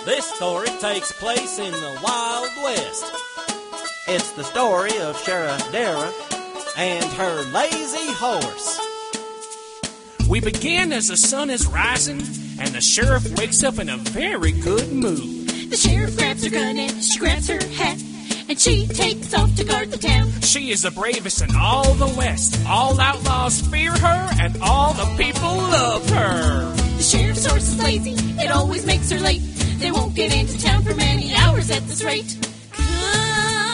This story takes place in the Wild West. It's the story of Sheriff Dara and her lazy horse. We begin as the sun is rising, and the sheriff wakes up in a very good mood. The sheriff grabs her gun and she grabs her hat, and she takes off to guard the town. She is the bravest in all the West. All outlaws fear her, and all the people love her. The sheriff's horse is lazy, it always makes her late. They won't get into town for many hours at this rate. Come